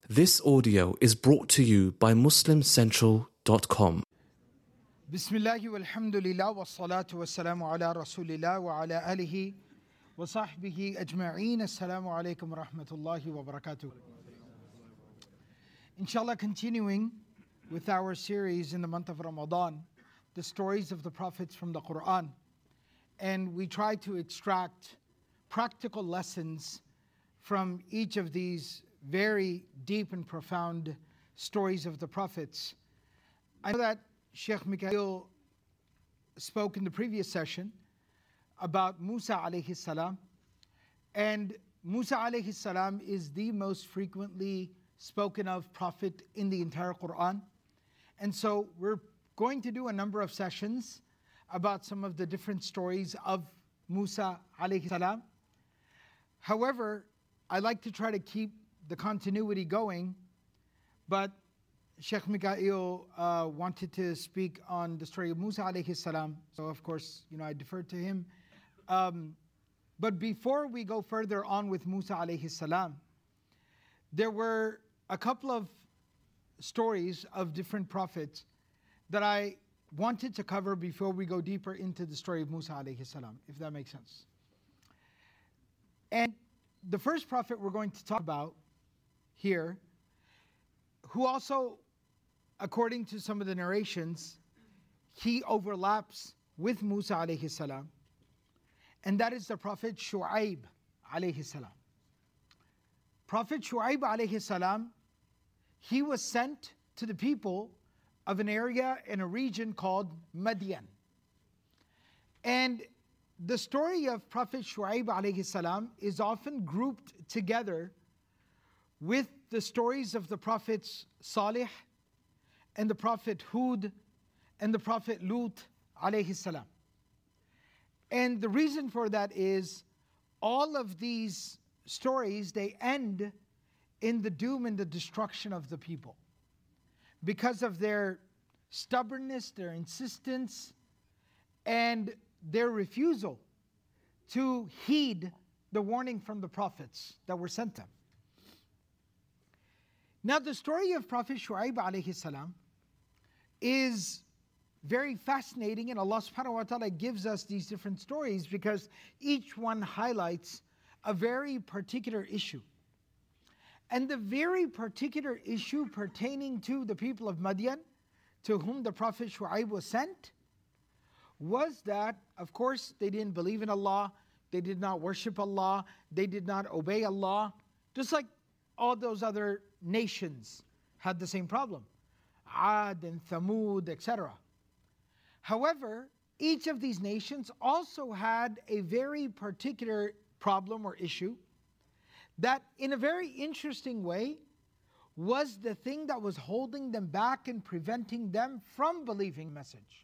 This audio is brought to you by MuslimCentral.com. Bismillahi walhamdulillah wassalatu wassalamu ala rasulillah wa ala alihi wa sahbihi ajma'een. Assalamu alaikum wa rahmatullahi wa barakatuh. Inshallah, continuing with our series in the month of Ramadan, the stories of the prophets from the Quran. And we try to extract practical lessons from each of these very deep and profound stories of the prophets. I know that Sheikh Mikhail spoke in the previous session about Musa alayhi salam, and Musa alayhi salam is the most frequently spoken of prophet in the entire Quran. And so we're going to do a number of sessions about some of the different stories of Musa alayhi salam. However, I like to try to keep the continuity going, but Sheikh Mikhail wanted to speak on the story of Musa alayhi salam, so of course, I deferred to him. But before we go further on with Musa alayhi salam, there were a couple of stories of different prophets that I wanted to cover before we go deeper into the story of Musa alayhi salam, if that makes sense. And the first prophet we're going to talk about here, who also, according to some of the narrations, he overlaps with Musa alayhi salam, and that is the prophet Shu'aib alayhi salam. Prophet Shu'aib alayhi salam, he was sent to the people of an area in a region called Madian. And the story of Prophet Shu'aib alayhi salam is often grouped together with the stories of the prophets Salih and the prophet Hud and the prophet Lut alayhi salam. And the reason for that is all of these stories, they end in the doom and the destruction of the people because of their stubbornness, their insistence, and their refusal to heed the warning from the prophets that were sent them. Now, the story of Prophet Shu'aib alayhi salam is very fascinating, and Allah subhanahu wa ta'ala gives us these different stories because each one highlights a very particular issue. And the very particular issue pertaining to the people of Madian, to whom the Prophet Shu'aib was sent, was that, of course, they didn't believe in Allah, they did not worship Allah, they did not obey Allah, just like all those other nations had the same problem, Ad and Thamud, etc. However, each of these nations also had a very particular problem or issue that, in a very interesting way, was the thing that was holding them back and preventing them from believing the message.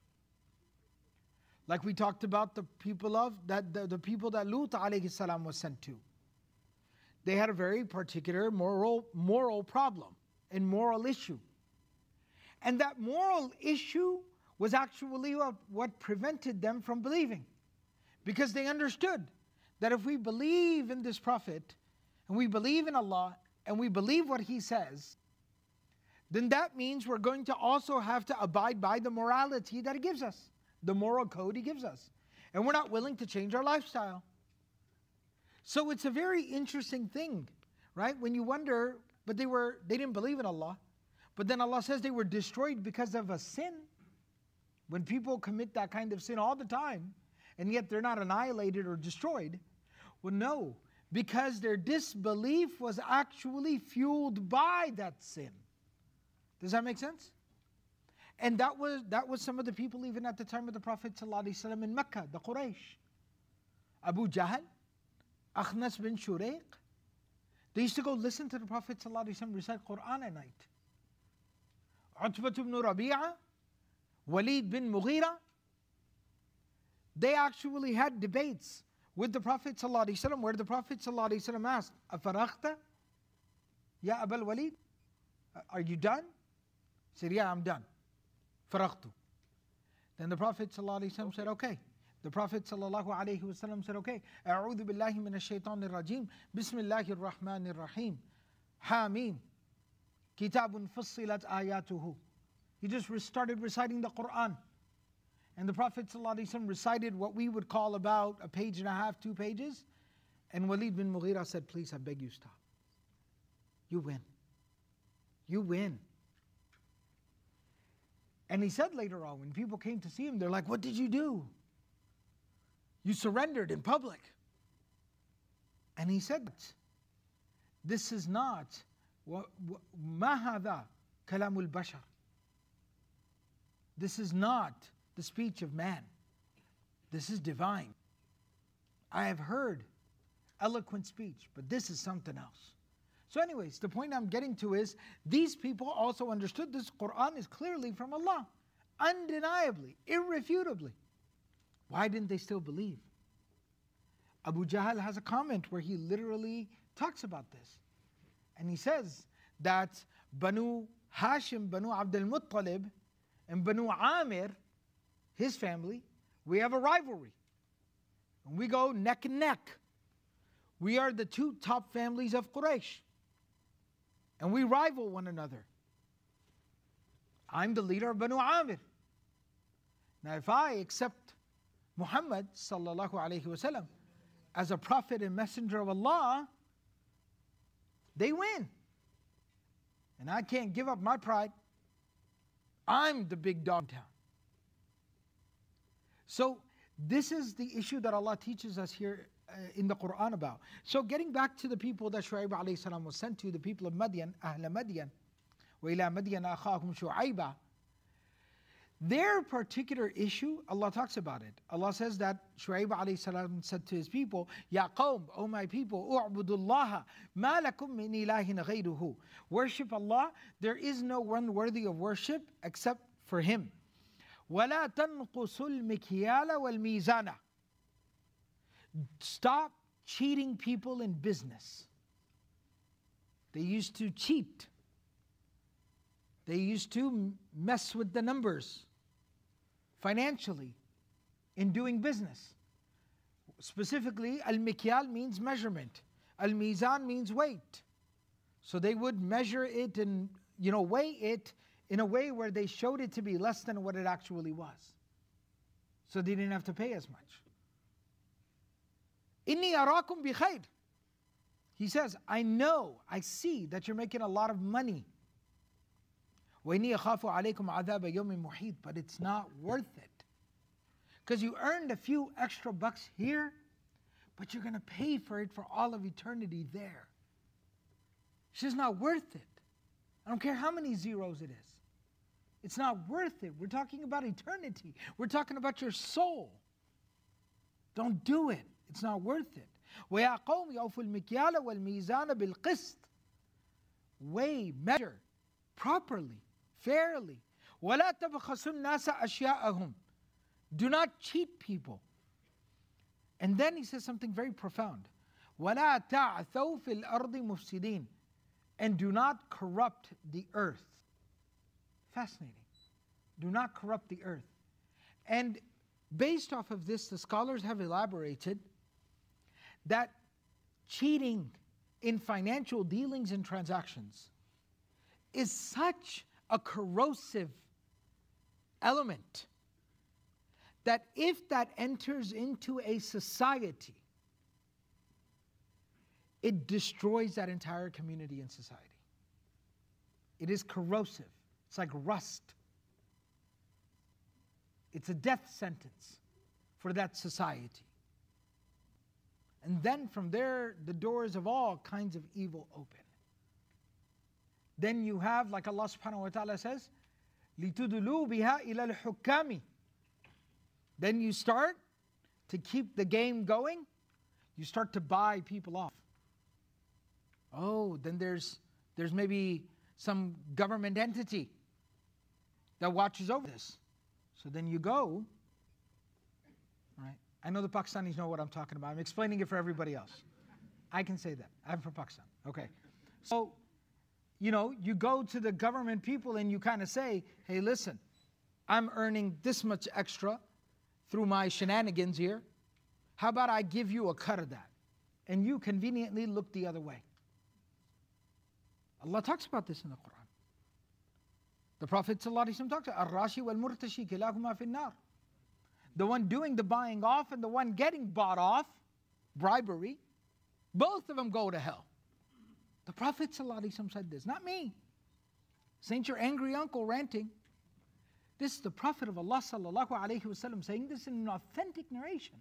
Like we talked about the people that Lut alayhi salam was sent to. They had a very particular moral problem and moral issue. And that moral issue was actually what prevented them from believing. Because they understood that if we believe in this prophet, and we believe in Allah, and we believe what he says, then that means we're going to also have to abide by the morality that he gives us, the moral code he gives us. And we're not willing to change our lifestyle. So it's a very interesting thing, right? When you wonder, but they didn't believe in Allah, but then Allah says they were destroyed because of a sin. When people commit that kind of sin all the time, and yet they're not annihilated or destroyed, well, no, because their disbelief was actually fueled by that sin. Does that make sense? And that was some of the people even at the time of the Prophet ﷺ in Mecca, the Quraysh. Abu Jahl, Akhnas bin Shuraiq, they used to go listen to the Prophet ﷺ recite Quran at night. Utbah ibn Rabi'ah, Walid bin Mughira, they actually had debates with the Prophet ﷺ where the Prophet ﷺ asked, Afaraghta? Ya Abul Walid? Are you done? He said, yeah, I'm done. Faraghtu. Then the Prophet ﷺ said, okay. The Prophet ﷺ said, okay, A'udhu billahi minash shaitanir rajim, Bismillahir rahmanir rahim, Hameen. Kitabun fussilat ayatuhu. He just started reciting the Quran. And the Prophet ﷺ recited what we would call about a page and a half, 2 pages. And Walid bin Mughira said, please, I beg you, stop. You win. You win. And he said later on, when people came to see him, they're like, what did you do? You surrendered in public. And he said, this is not, ma hadha kalamul bashar. This is not the speech of man. This is divine. I have heard eloquent speech, but this is something else. So anyways, the point I'm getting to is, these people also understood this Quran is clearly from Allah. Undeniably, irrefutably. Why didn't they still believe? Abu Jahl has a comment where he literally talks about this. And he says that Banu Hashim, Banu Abdul Muttalib, and Banu Amir, his family, we have a rivalry. And we go neck and neck. We are the 2 top families of Quraysh. And we rival one another. I'm the leader of Banu Amir. Now if I accept Muhammad sallallahu alayhi wasallam as a prophet and messenger of Allah, they win. And I can't give up my pride. I'm the big dog in town. So this is the issue that Allah teaches us here in the Quran about. So getting back to the people that Shu'aib alayhi salam was sent to, the people of Madian, Ahl Madian, وَإِلَى مَدْيَنَ أَخَاهُمْ شُعَيْبًا. Their particular issue, Allah talks about it. Allah says that Shu'aib alayhi salam said to his people, Ya qawm, O my people, u'budullaha, ma lakum min ilahin ghayruhu. Worship Allah, there is no one worthy of worship except for Him. وَلَا تَنْقُصُوا الْمِكْيَالَ وَالْمِيزَانَ. Stop cheating people in business. They used to cheat. They used to mess with the numbers financially in doing business. Specifically, al-mikyal means measurement. Al-mizan means weight. So they would measure it and weigh it in a way where they showed it to be less than what it actually was. So they didn't have to pay as much. Inni arakum bi khair. He says, I see that you're making a lot of money. وَإِنِّي أَخَافُ عَلَيْكُمْ عَذَابَ يَوْمٍ مُحِيطٍ. But it's not worth it. Because you earned a few extra bucks here, but you're going to pay for it for all of eternity there. It's just not worth it. I don't care how many zeros it is. It's not worth it. We're talking about eternity. We're talking about your soul. Don't do it. It's not worth it. وَيَا قَوْمِ أَوْفُوا الْمِكْيَالَ وَالْمِيزَانَ بِالْقِسْطِ. Weigh, measure properly, fairly. وَلَا تَبْخَسُوا النَّاسَ أَشْيَاءَهُمْ. Do not cheat people. And then he says something very profound. وَلَا تَعْثَوْا فِي الْأَرْضِ مُفْسِدِينَ. And do not corrupt the earth. Fascinating. Do not corrupt the earth. And based off of this, the scholars have elaborated that cheating in financial dealings and transactions is such a corrosive element that if that enters into a society, it destroys that entire community and society. It is corrosive. It's like rust. It's a death sentence for that society. And then from there, the doors of all kinds of evil open. Then you have, like Allah subhanahu wa ta'ala says, لِتُدْلُوا بِهَا إِلَى الْحُكَّامِ. Then you start to keep the game going. You start to buy people off. Oh, then there's maybe some government entity that watches over this. So then you go, right? I know the Pakistanis know what I'm talking about. I'm explaining it for everybody else. I can say that. I'm from Pakistan. Okay. So, you go to the government people and you kind of say, hey, listen, I'm earning this much extra through my shenanigans here. How about I give you a cut of that? And you conveniently look the other way. Allah talks about this in the Quran. The Prophet ﷺ talked about Ar-Rashi wal-Murtashi kilahuma fin-nar. The one doing the buying off and the one getting bought off, bribery, both of them go to hell. The Prophet ﷺ said this, not me. This ain't your angry uncle ranting. This is the Prophet of Allah sallallahu alaihi wasallam saying this in an authentic narration.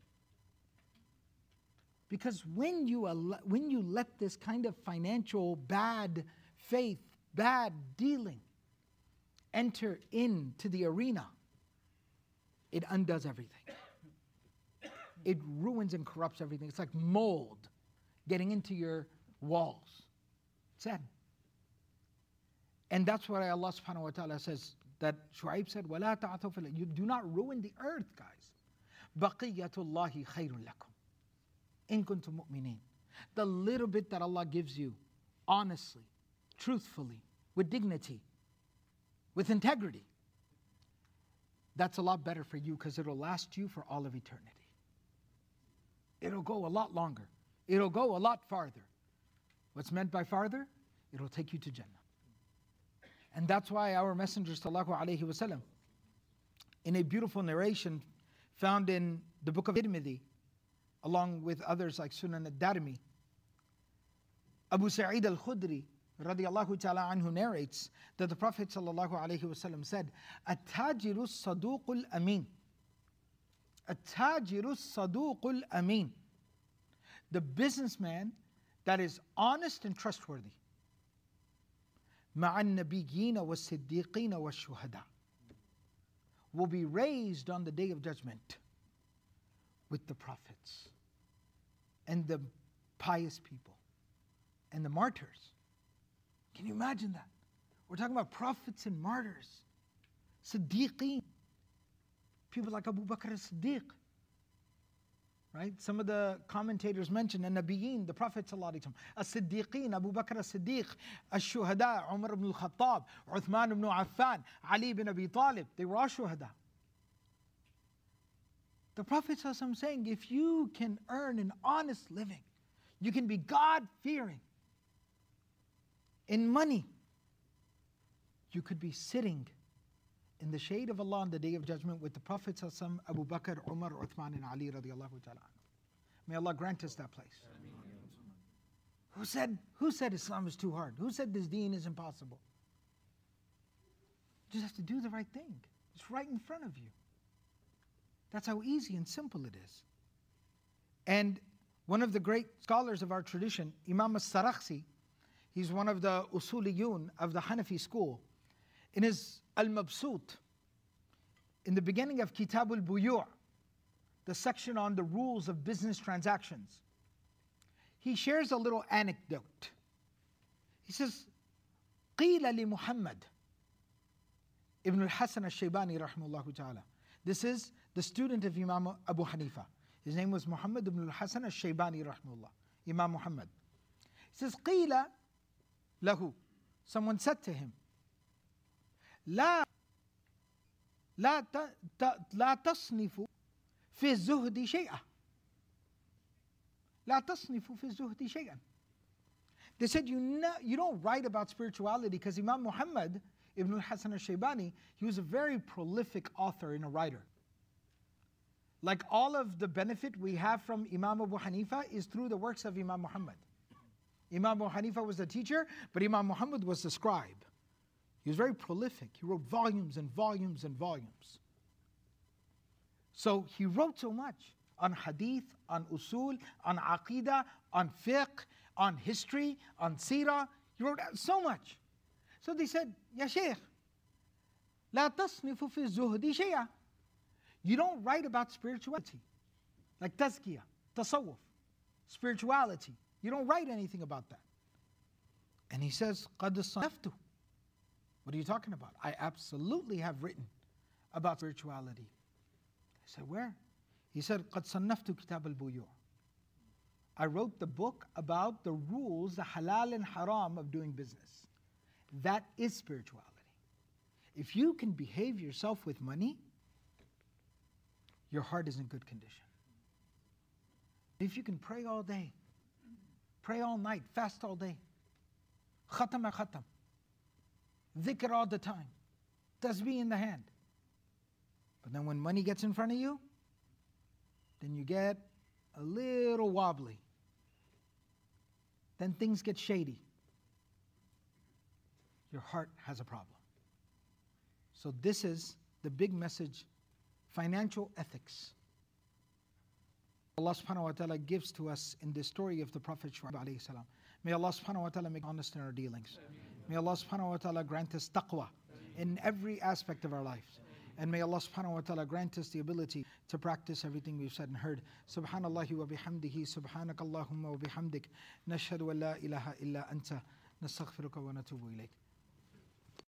Because when you let this kind of financial bad faith, bad dealing enter into the arena, it undoes everything. It ruins and corrupts everything. It's like mold getting into your walls. Sad. And that's why Allah subhanahu wa ta'ala says, that Shu'aib said, وَلَا تَعْثَوْا فِي الْأَرْضِ. You do not ruin the earth, guys. بَقِيَّةُ اللَّهِ خَيْرٌ لَكُمْ إِن كُنتُم مُؤْمِنِينَ. The little bit that Allah gives you, honestly, truthfully, with dignity, with integrity, that's a lot better for you because it'll last you for all of eternity. It'll go a lot longer. It'll go a lot farther. What's meant by farther? It'll take you to Jannah. And that's why our Messenger sallallahu alaihi wasallam, in a beautiful narration found in the book of Tirmidhi, along with others like Sunan al-Darimi, Abu Sa'id al-Khudri radiyallahu ta'ala anhu narrates that the Prophet sallallahu alaihi wasallam said, "At-tajiru as-saduqul amin." At-tajiru as-saduqul amin. The businessman that is honest and trustworthy. مع النبيين والصديقين والشهداء, will be raised on the day of judgment with the prophets and the pious people and the martyrs. Can you imagine that? We're talking about prophets and martyrs, Siddiqeen, people like Abu Bakr as-Siddiq. Right? Some of the commentators mention An-Nabiyyin, the Prophet ﷺ, As-Siddiqeen, Abu Bakr as-Siddiq, Ash-Shuhada, Umar ibn al-Khattab, Uthman ibn Affan, Ali ibn Abi Talib, they were all shuhada. The Prophet ﷺ saying, if you can earn an honest living, you can be God-fearing in money, you could be sitting in the shade of Allah on the day of judgment with the Prophet ﷺ, Abu Bakr, Umar, Uthman, and Ali radiallahu ta'ala. May Allah grant us that place. Who said Islam is too hard? Who said this deen is impossible? You just have to do the right thing. It's right in front of you. That's how easy and simple it is. And one of the great scholars of our tradition, Imam al-Sarakhsi, he's one of the usuliyun of the Hanafi school. In his Al-Mabsut, in the beginning of Kitab al-Buyu', the section on the rules of business transactions, he shares a little anecdote. He says, قِيلَ لِمُحَمَّدٍ Ibn al-Hasan al-Shaybani rahimahullah ta'ala. This is the student of Imam Abu Hanifa. His name was Muhammad ibn al-Hasan al-Shaybani rahimahullah, Imam Muhammad. He says, قِيلَ lahu. Someone said to him, لا تصنف في الزهد شيئا. لا تصنف في الزهد شيئا. They said, you don't write about spirituality, because Imam Muhammad ibn al-Hasan al-Shaybani, he was a very prolific author and a writer. Like all of the benefit we have from Imam Abu Hanifa is through the works of Imam Muhammad. Imam Abu Hanifa was the teacher, but Imam Muhammad was the scribe. He was very prolific. He wrote volumes and volumes and volumes. So he wrote so much on hadith, on usul, on aqidah, on fiqh, on history, on seerah. He wrote so much. So they said, Ya Shaykh, لا تصنف في الزهد شيئا. You don't write about spirituality, like tazkiyah, tasawwuf, spirituality. You don't write anything about that. And he says, قد صنفت. What are you talking about? I absolutely have written about spirituality. I said, where? He said, قد صنفت كتاب البيوع. I wrote the book about the rules, the halal and haram of doing business. That is spirituality. If you can behave yourself with money, your heart is in good condition. If you can pray all day, pray all night, fast all day, khatam khatam, dhikr all the time, tasbih in the hand. But then when money gets in front of you, then you get a little wobbly. Then things get shady. Your heart has a problem. So this is the big message, financial ethics. Allah subhanahu wa ta'ala gives to us in the story of the Prophet Shu'aib alayhi salam. May Allah subhanahu wa ta'ala make honest in our dealings. May Allah subhanahu wa ta'ala grant us taqwa in every aspect of our lives. And may Allah subhanahu wa ta'ala grant us the ability to practice everything we've said and heard. Subhanallahi wa bihamdihi, subhanakallahumma wa bihamdik, nashhadu an la ilaha illa anta, nastaghfiruka wa natubu ilayk.